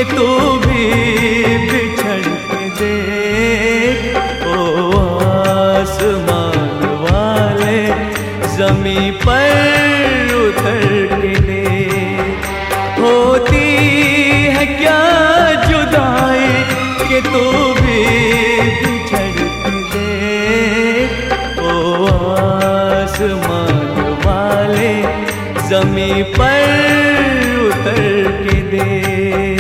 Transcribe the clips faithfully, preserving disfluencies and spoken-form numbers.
तू भी बिछड़ के देख, ओ आसमान वाले ज़मीं पर उतर के देख। होती है क्या जुदाई कि तू भी बिछड़ के देख, ओ आसमान वाले ज़मीं पर उतर के देख।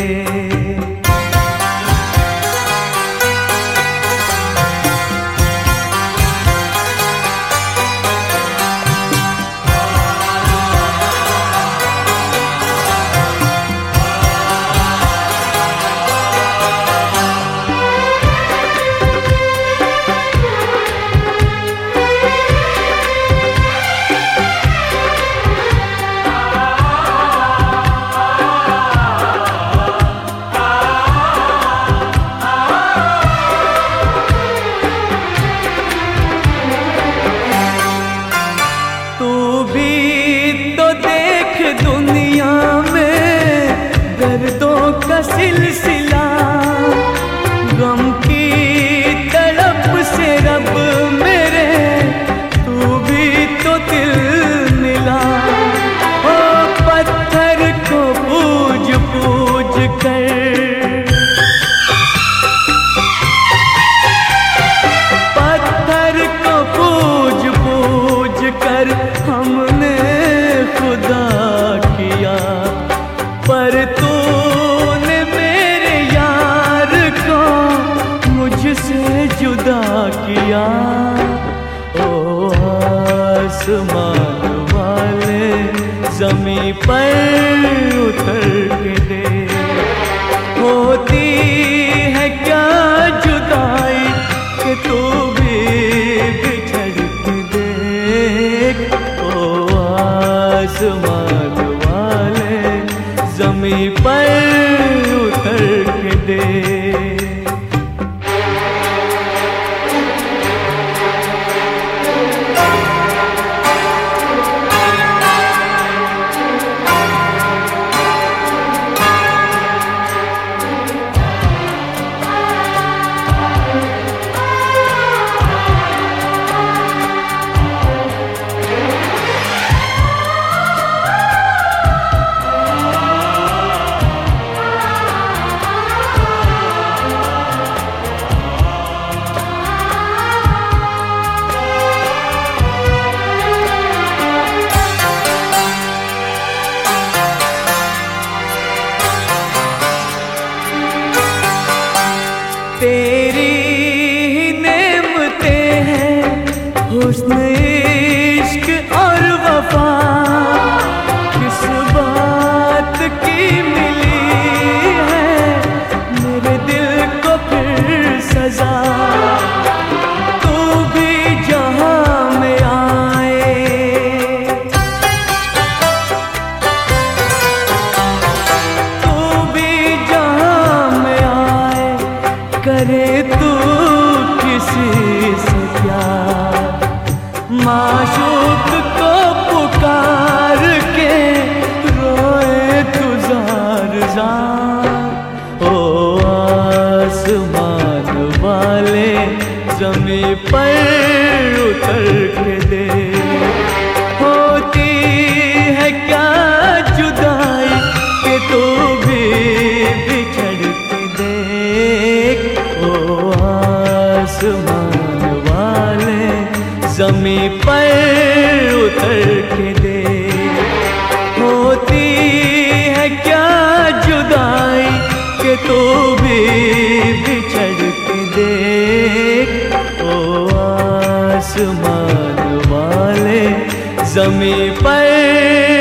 दुनिया में दर्दों का सिलसिला, गम की तड़प से रब मेरे तू भी तो दिल मिला। ओ पत्थर को पूज पूज कर, पत्थर को पूज पूज कर हमने खुदा किया, पर तूने मेरे यार को मुझसे जुदा किया। ओ आसमान वाले ज़मीं पर उतर के देख। होती है क्या जुदाई कि तू भी बिछड़ के देख, ओ आसमान वाले ज़मीं पर उतर के देख। तेरी ही नेमतें हैं हुस्न इश्क और वफा, किस बात की मिली है मेरे दिल को फिर सजा। तू भी जहां में आए, तू भी जहां में आए, करे तू किसी से प्यार, माशूक को पुकार के रोए तू जार जार। ओ आसमान वाले ज़मीं पर उतर के देख। होती है क्या जुदाई कि तू भी बिछड़ के देख, ओ आसमान वाले ज़मीं पर उतर के देख। होती है क्या जुदाई कि तू भी बिछड़ के देख, ओ आसमान वाले ज़मीं पर